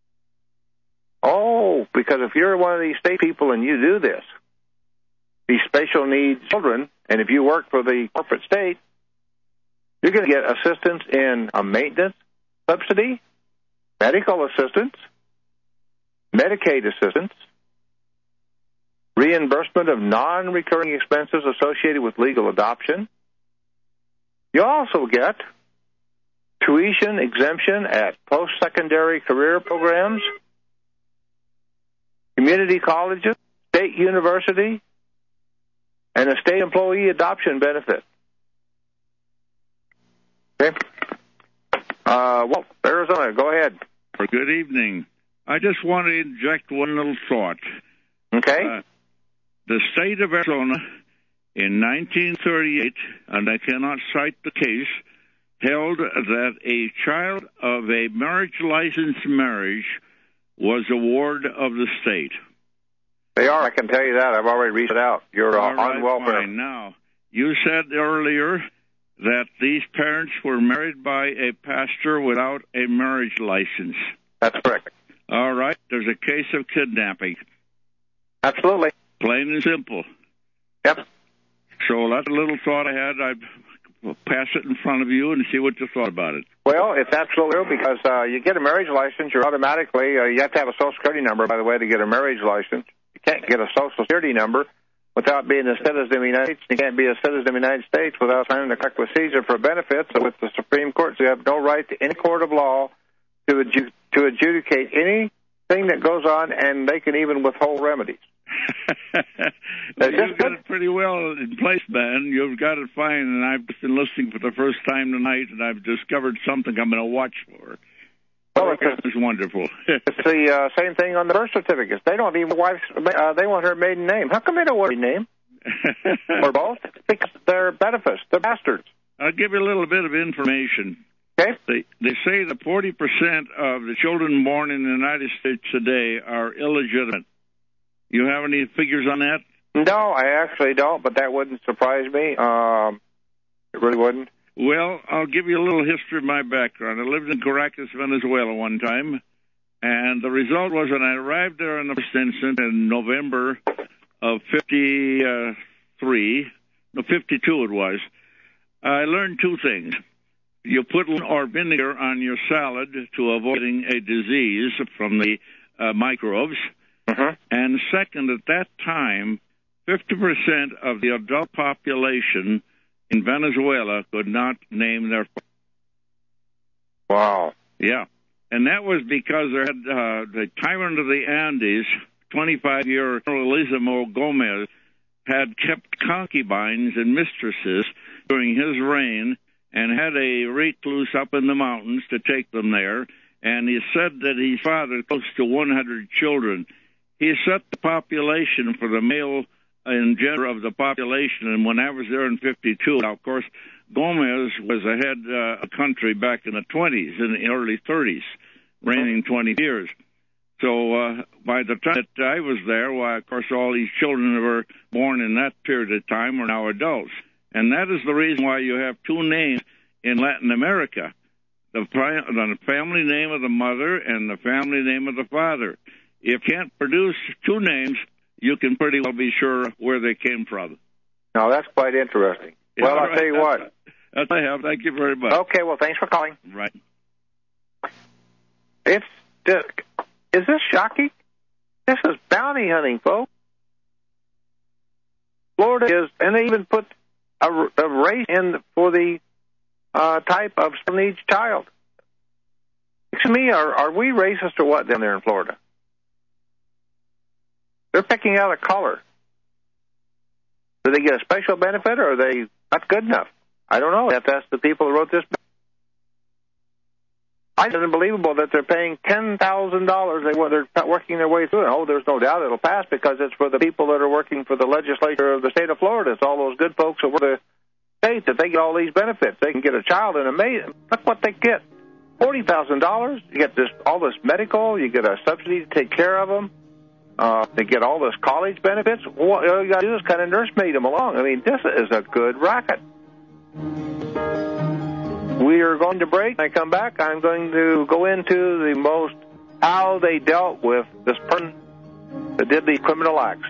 Oh, because if you're one of these state people and you do this, these special needs children, and if you work for the corporate state, you're going to get assistance in a maintenance subsidy, medical assistance, Medicaid assistance, reimbursement of non-recurring expenses associated with legal adoption. You also get tuition exemption at post-secondary career programs, community colleges, state university, and a state employee adoption benefit. Okay. Uh, well, Arizona, go ahead. Good evening. I just want to inject one little thought. Okay. Uh, the state of Arizona in nineteen thirty-eight, and I cannot cite the case, held that a child of a marriage license marriage was a ward of the state. They are, I can tell you that. I've already reached it out. You're uh, right, on welfare. Fine. Now, you said earlier that these parents were married by a pastor without a marriage license. That's correct. All right. There's a case of kidnapping. Absolutely. Plain and simple. Yep. So that's a little thought I had. I'd pass it in front of you and see what you thought about it. Well, it's absolutely true because uh, you get a marriage license, you're automatically, uh, you have to have a Social Security number, by the way, to get a marriage license. You can't get a Social Security number without being a citizen of the United States. You can't be a citizen of the United States without signing the correct procedure for benefits. So with the Supreme Court, you have no right to any court of law to, adju- to adjudicate anything that goes on, and they can even withhold remedies. Well, you've got it pretty well in place, Ben. You've got it fine, and I've just been listening for the first time tonight, and I've discovered something I'm going to watch for. Well, it's, it's wonderful. It's the uh, same thing on the birth certificates. They don't even wife. Uh, they want her maiden name. How come they don't want her name or both? Because they're benefits. They're bastards. I'll give you a little bit of information. Okay. They, they say that forty percent of the children born in the United States today are illegitimate. You have any figures on that? No, I actually don't, but that wouldn't surprise me. Um, it really wouldn't. Well, I'll give you a little history of my background. I lived in Caracas, Venezuela one time, and the result was when I arrived there in the first instance in November of fifty-three, no, fifty-two it was, I learned two things. You put or vinegar on your salad to avoiding a disease from the uh, microbes. Uh-huh. And second, at that time, fifty percent of the adult population in Venezuela could not name their... Wow. Yeah. And that was because there had uh, the tyrant of the Andes, twenty-five-year Elisimo Gomez, had kept concubines and mistresses during his reign and had a recluse up in the mountains to take them there. And he said that he fathered close to one hundred children. He set the population for the male and gender of the population. And when I was there in fifty-two, now, of course, Gomez was ahead uh, a country back in the twenties, in the early thirties, reigning twenty years. So uh, by the time that I was there, well, of course, all these children that were born in that period of time are now adults. And that is the reason why you have two names in Latin America, the, the family name of the mother and the family name of the father. If you can't produce two names, you can pretty well be sure where they came from. No, that's quite interesting. Yeah, well, I'll right. tell you what. That's what I have. Thank you very much. Okay, well, thanks for calling. Right. It's uh, is this shocking? This is bounty hunting, folks. Florida is, and they even put a, a race in for the uh, type of from each child. To me, are are we racist or what down there in Florida? They're picking out a color. Do they get a special benefit, or are they not good enough? I don't know. You have to ask the people who wrote this. It's unbelievable that they're paying ten thousand dollars. They, they're working their way through it. Oh, there's no doubt it'll pass because it's for the people that are working for the legislature of the state of Florida. It's all those good folks over the state that they get all these benefits. They can get a child in a maid. Look what they get. forty thousand dollars. You get this all this medical. You get a subsidy to take care of them. Uh, they get all this college benefits. What all you got to do is kind of nursemaid them along. I mean, this is a good racket. We are going to break. When I come back, I'm going to go into the most, how they dealt with this person that did these criminal acts.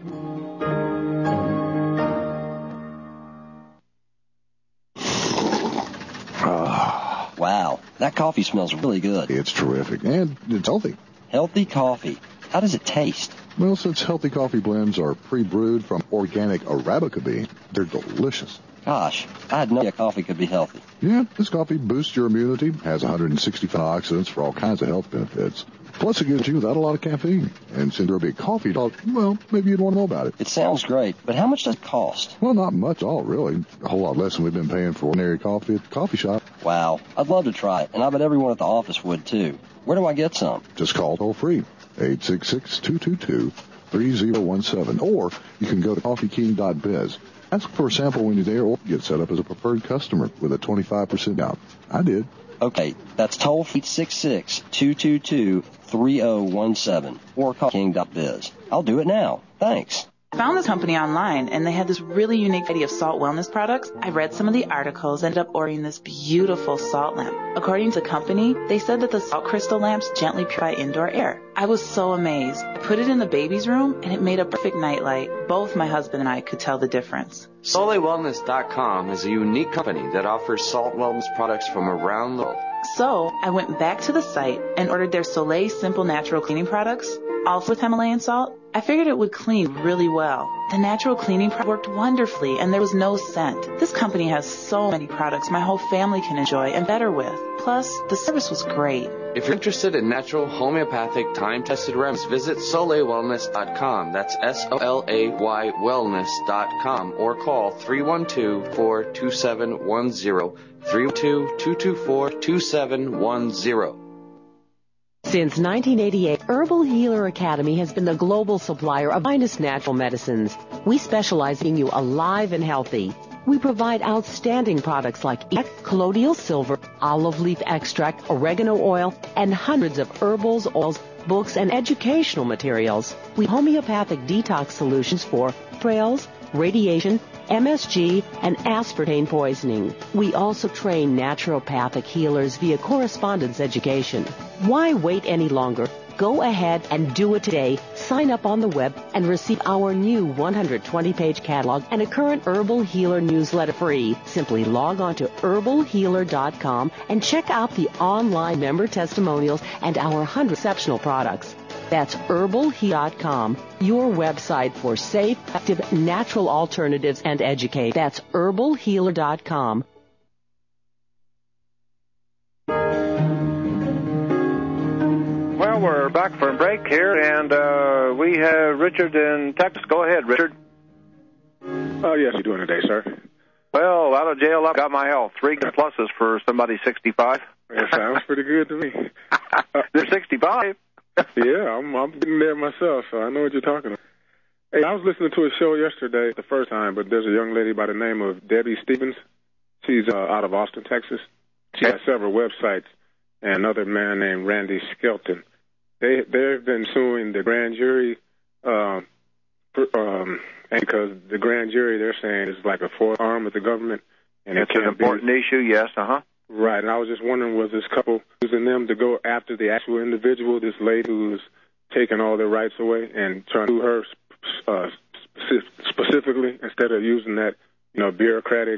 Oh, wow, that coffee smells really good. It's terrific, and it's healthy. Healthy coffee. How does it taste? Well, since healthy coffee blends are pre-brewed from organic Arabica beans, they're delicious. Gosh, I had no idea coffee could be healthy. Yeah, this coffee boosts your immunity, has one hundred sixty-five oxidants for all kinds of health benefits. Plus, it gives you without a lot of caffeine. And since you're a big coffee dog, well, maybe you'd want to know about it. It sounds great, but how much does it cost? Well, not much at all, really. A whole lot less than we've been paying for ordinary coffee at the coffee shop. Wow, I'd love to try it, and I bet everyone at the office would, too. Where do I get some? Just call toll-free, eight six six, two two two, three zero one seven, or you can go to coffee king dot biz. Ask for a sample when you're there, or get set up as a preferred customer with a twenty-five percent discount. I did. Okay, that's toll-free eight six six, two two two, three zero one seven, or coffee king dot biz. I'll do it now. Thanks. I found this company online, and they had this really unique variety of salt wellness products. I read some of the articles, ended up ordering this beautiful salt lamp. According to the company, they said that the salt crystal lamps gently purify indoor air. I was so amazed. I put it in the baby's room, and it made a perfect nightlight. Both my husband and I could tell the difference. Soleil Wellness dot com is a unique company that offers salt wellness products from around the world. So I went back to the site and ordered their Soleil Simple Natural Cleaning products, also with Himalayan salt. I figured it would clean really well. The natural cleaning product worked wonderfully, and there was no scent. This company has so many products my whole family can enjoy and better with. Plus, the service was great. If you're interested in natural, homeopathic, time-tested remedies, visit Soleil Wellness dot com. That's S O L A Y Wellness dot com, or call three one two, four two seven one zero, three one two, two two four, two seven one zero. Since nineteen eighty-eight, Herbal Healer Academy has been the global supplier of finest natural medicines. We specialize in you alive and healthy. We provide outstanding products like colloidal silver, olive leaf extract, oregano oil, and hundreds of herbals, oils, books, and educational materials. We homeopathic detox solutions for trails, radiation, M S G, and aspartame poisoning. We also train naturopathic healers via correspondence education. Why wait any longer? Go ahead and do it today. Sign up on the web and receive our new one hundred twenty page catalog and a current Herbal Healer newsletter free. Simply log on to herbal healer dot com and check out the online member testimonials and our one hundred exceptional products. That's herbal healer dot com, your website for safe, effective, natural alternatives and educate. That's herbal healer dot com. Well, we're back from break here, and uh, we have Richard in Texas. Go ahead, Richard. Oh, yes, how you doing today, sir? Well, out of jail, I've got my health. Three good pluses for somebody sixty-five. That sounds pretty good to me. They're sixty-five. Yeah, I'm, I'm getting there myself, so I know what you're talking about. Hey, I was listening to a show yesterday, the first time, but there's a young lady by the name of Debbie Stevens. She's uh, out of Austin, Texas. She has several websites, and another man named Randy Skelton. They they've been suing the grand jury, um, for, um, because the grand jury they're saying is like a fourth arm of the government, and it's an important be, issue. Yes, uh huh. Right, and I was just wondering, was this couple using them to go after the actual individual, this lady who's taking all their rights away, and trying to do her uh, specifically instead of using that, you know, bureaucratic.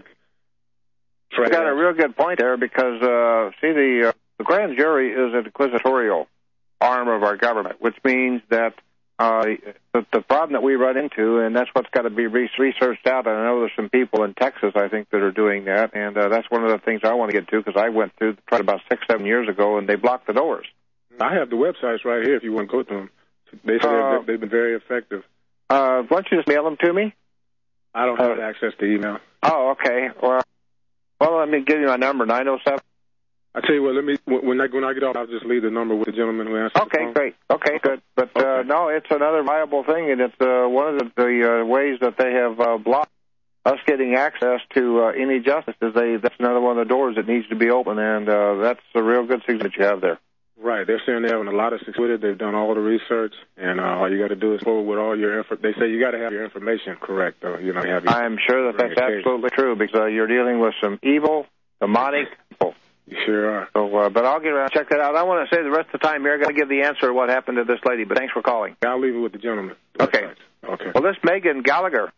You got a real good point there because uh, see the uh, the grand jury is an inquisitorial arm of our government, which means that uh, the, the problem that we run into, and that's what's got to be re- researched out. And I know there's some people in Texas, I think, that are doing that, and uh, that's one of the things I want to get to because I went through tried about six, seven years ago, and they blocked the doors. I have the websites right here if you want to go to them. They say uh, they've been very effective. Uh, why don't you just mail them to me? I don't have uh, access to email. Oh, okay. Well, well, let me give you my number, nine oh seven. I tell you what, let me when I when I get off, I'll just leave the number with the gentleman who answers. Okay, the phone. great. Okay, good. But okay. Uh, no, it's another viable thing, and it's uh, one of the, the uh, ways that they have uh, blocked us getting access to uh, any justice. Is they that's another one of the doors that needs to be open, and uh, that's a real good thing that you have there. Right, they're saying they're having a lot of success with it. They've done all the research, and uh, all you got to do is forward with all your info. They say you got to have your information correct, though. You know, have your I'm sure that that's absolutely true because uh, you're dealing with some evil, demonic people. You sure are. So, uh, but I'll get around check that out. I want to say the rest of the time here, I'm going to give the answer to what happened to this lady, but thanks for calling. I'll leave it with the gentleman. Okay. Okay. Well, this Megan Gallagher.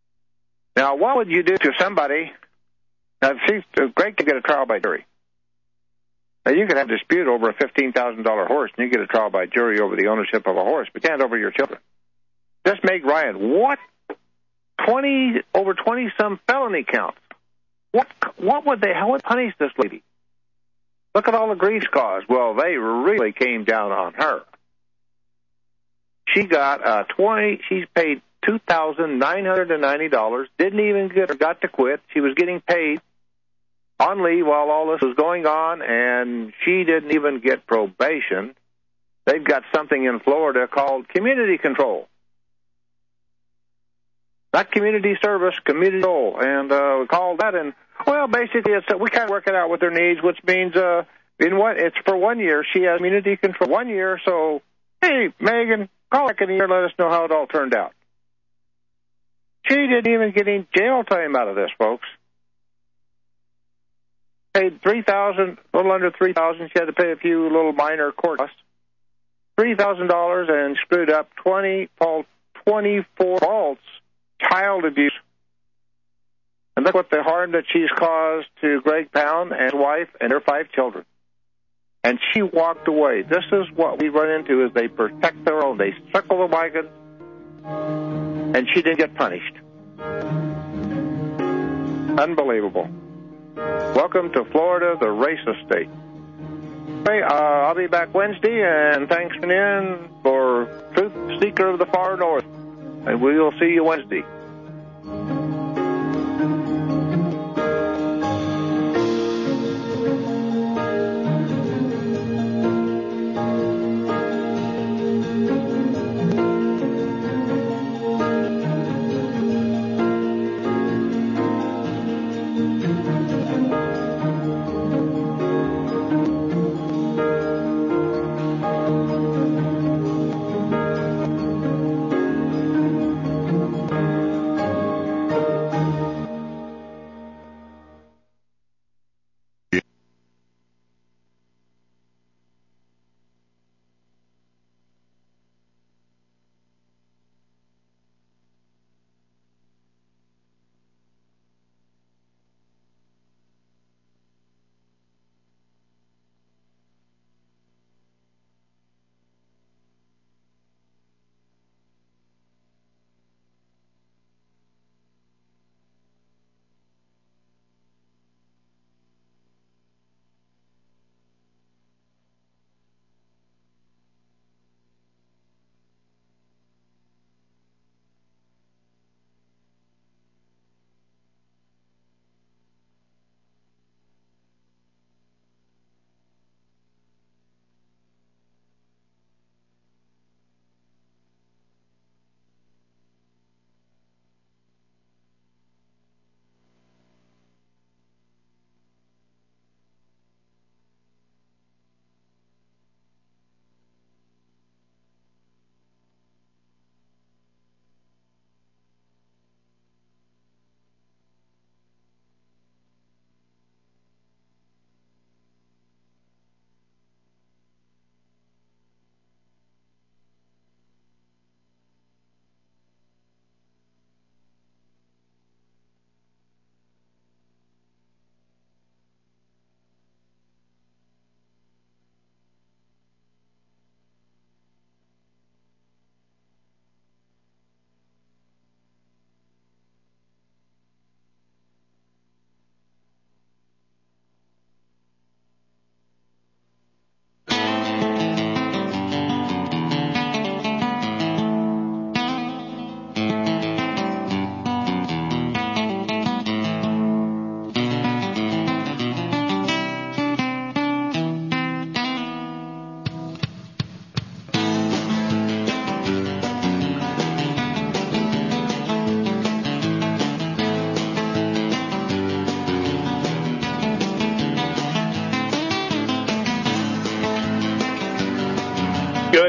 Now, what would you do to somebody? Now, she's great to get a trial by jury. Now, you could have a dispute over a fifteen thousand dollars horse, and you get a trial by jury over the ownership of a horse, but you can't over your children. This Meg Ryan, what? twenty over twenty-some felony counts. What What would they, how would punish this lady? Look at all the grief caused. Well, they really came down on her. She got uh, twenty. She's paid two thousand nine hundred and ninety dollars. Didn't even get got to quit. She was getting paid on leave while all this was going on, and she didn't even get probation. They've got something in Florida called community control. Not community service, community control. And uh, we called that, and, well, basically, it's uh, we kind of work it out with their needs, which means uh, in what it's for one year. She has community control one year, so, hey, Megan, call back in a year and let us know how it all turned out. She didn't even get any jail time out of this, folks. Paid three thousand dollars, a little under three thousand dollars. She had to pay a few little minor court costs. three thousand dollars and screwed up twenty, twenty-four faults, child abuse. And look what the harm that she's caused to Greg Pound and his wife and their five children. And she walked away. This is what we run into is they protect their own. They circle the wagon, and she didn't get punished. Unbelievable. Welcome to Florida, the racist state. Hey, uh, I'll be back Wednesday, and thanks for in for Truth Seeker of the Far North. And we will see you Wednesday.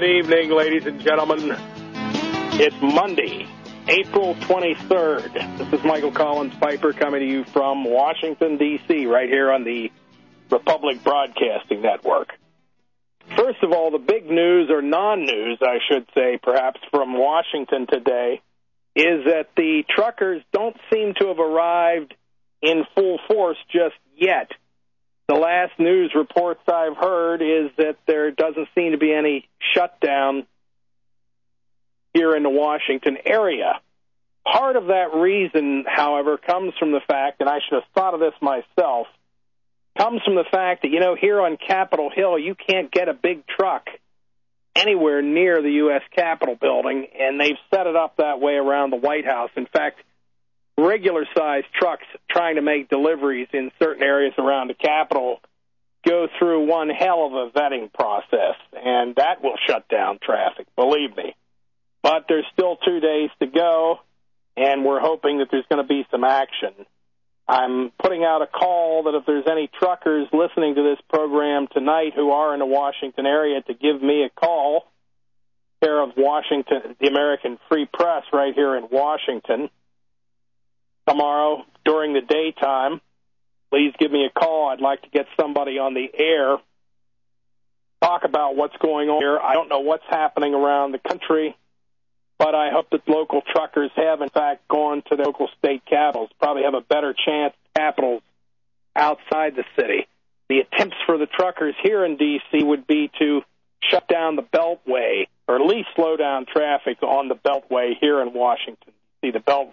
evening, ladies and gentlemen. It's Monday, April twenty-third. This is Michael Collins Piper coming to you from Washington, D C, right here on the Republic Broadcasting Network. First of all, the big news, or non-news, I should say, perhaps, from Washington today, is that the truckers don't seem to have arrived in full force just yet. The last news reports I've heard is that there doesn't seem to be any shutdown here in the Washington area. Part of that reason, however, comes from the fact, and I should have thought of this myself, comes from the fact that, you know, here on Capitol Hill, you can't get a big truck anywhere near the U S Capitol building, and they've set it up that way around the White House. In fact, regular-sized trucks trying to make deliveries in certain areas around the Capitol go through one hell of a vetting process, and that will shut down traffic, believe me. But there's still two days to go, and we're hoping that there's going to be some action. I'm putting out a call that if there's any truckers listening to this program tonight who are in the Washington area to give me a call, care of Washington, the American Free Press right here in Washington. Tomorrow, during the daytime, please give me a call. I'd like to get somebody on the air, talk about what's going on here. I don't know what's happening around the country, but I hope that local truckers have, in fact, gone to the local state capitals, probably have a better chance at capitals outside the city. The attempts for the truckers here in D C would be to shut down the Beltway, or at least slow down traffic on the Beltway here in Washington. See, the Beltway